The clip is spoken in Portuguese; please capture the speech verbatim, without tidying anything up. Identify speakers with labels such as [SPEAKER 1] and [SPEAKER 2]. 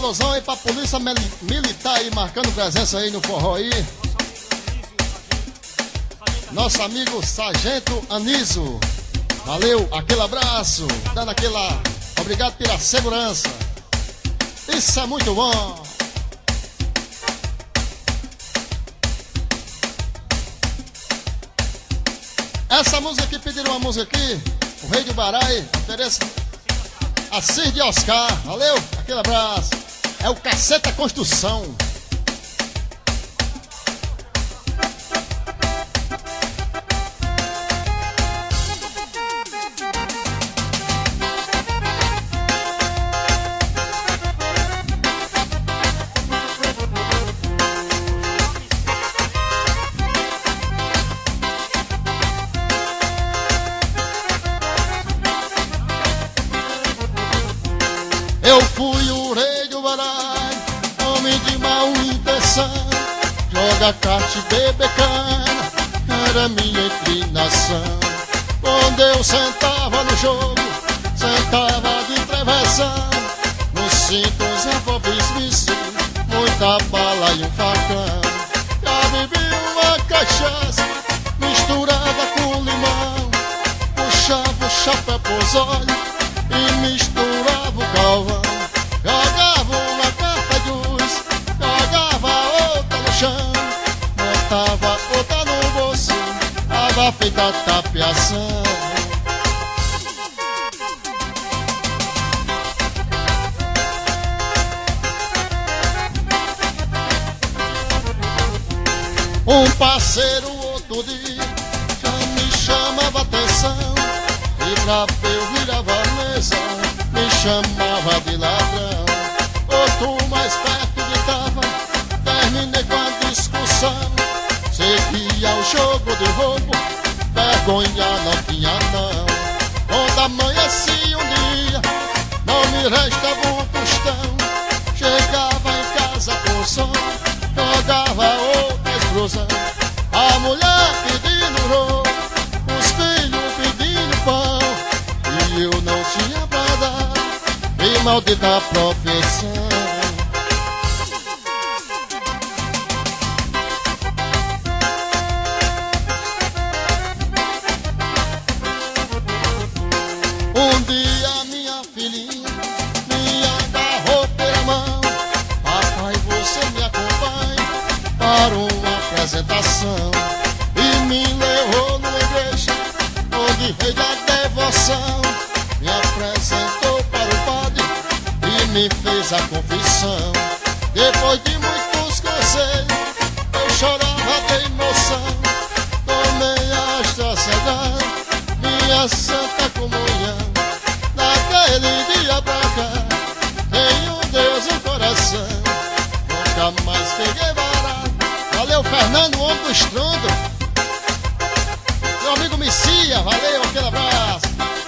[SPEAKER 1] alusão aí pra polícia militar aí, marcando presença aí no forró aí. Nosso amigo Sargento Anísio. Valeu, aquele abraço, dando aquela... Obrigado pela segurança. Isso é muito bom. Essa música aqui, pediram uma música aqui, o Rei do Barai, oferece a Cid de Oscar. Valeu, aquele abraço. É o Caceta Construção. Eu fui o rei do baralho, homem de mau intenção. Joga kart, beber cana, era minha inclinação. Quando eu sentava no jogo, sentava de travessão. Nos cinco os revólveres vici, muita bala e um facão. Já bebi uma cachaça misturada com limão. Puxava o chapéu pros olhos e misturava o calvão. Jogava uma carta de luz, jogava outra no chão, botava outra no bolso, tava feita a tapiação. Um parceiro outro dia já me chamava atenção, e pra ver eu virava a mesa, me chamava de ladrão. Outro mais perto gritava, terminei com a discussão. Seguia o jogo de roubo, vergonha não tinha não. Quando amanhecia um dia, não me restava um tostão. Chegava em casa com som, jogava outra explosão. A mulher pedindo roubo, os filhos pedindo pão, e eu não tinha pra dar, e maldita profissão. Um dia minha filhinha me agarrou pela mão. Papai, você me acompanha para uma apresentação. E me levou numa igreja onde rei da devoção. Me apresentou para o padre e me fez a confissão. Depois de muitos conselhos, eu chorava de emoção. Tomei a estracegada, minha santa comunhão. Daquele dia pra cá, tenho Deus no coração. Nunca mais peguei barato. Valeu, Fernando, homem do estrondo. Meu amigo Messia, valeu, aquele abraço.